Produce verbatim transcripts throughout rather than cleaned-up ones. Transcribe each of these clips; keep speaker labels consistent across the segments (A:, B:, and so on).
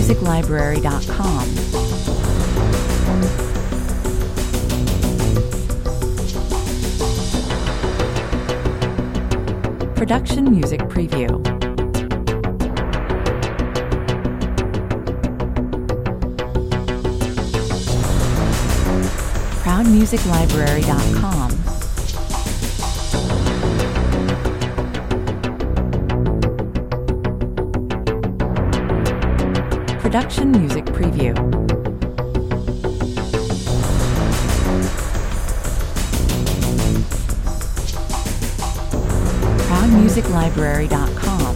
A: music library dot com. Production Music Preview. proud music library dot com. Production Music Preview. proud music library dot com.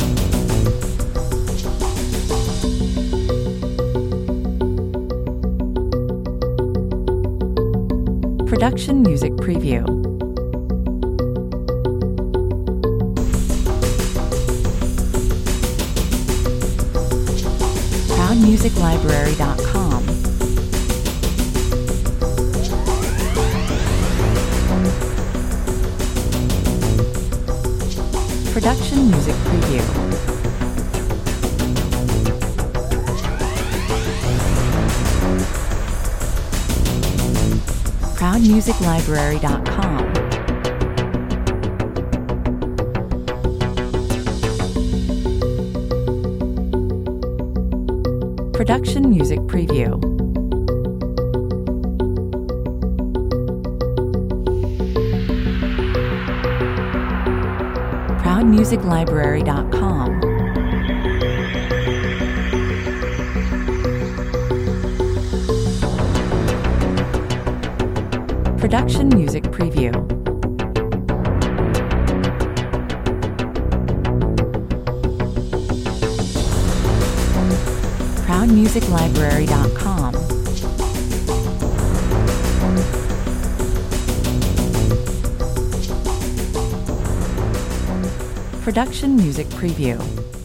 A: Production Music Preview. proud music library dot com. Production Music Preview. proud music library dot com. Production Music Preview. proud music library dot com. Production Music Preview. proud music library dot com. Production Music Preview.